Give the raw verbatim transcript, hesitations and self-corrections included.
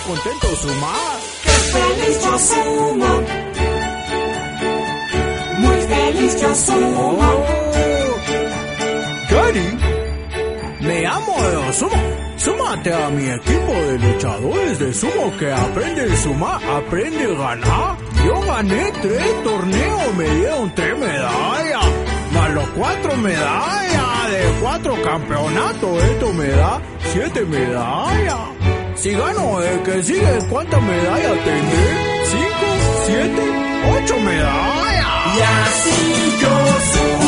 contento sumar. ¡Qué feliz yo sumo! Muy feliz yo sumo. Oh, Gary, me amo de sumo. Súmate a mi equipo de luchadores de sumo que aprende a sumar, aprende a ganar. Yo gané tres torneos, me dieron tres medallas, más los cuatro medallas de cuatro campeonatos. Esto me da siete medallas. Si gano el que sigue, ¿cuántas medallas tendré? ¿Cinco? ¿Siete? ¿Ocho medallas? Y así yo sumo.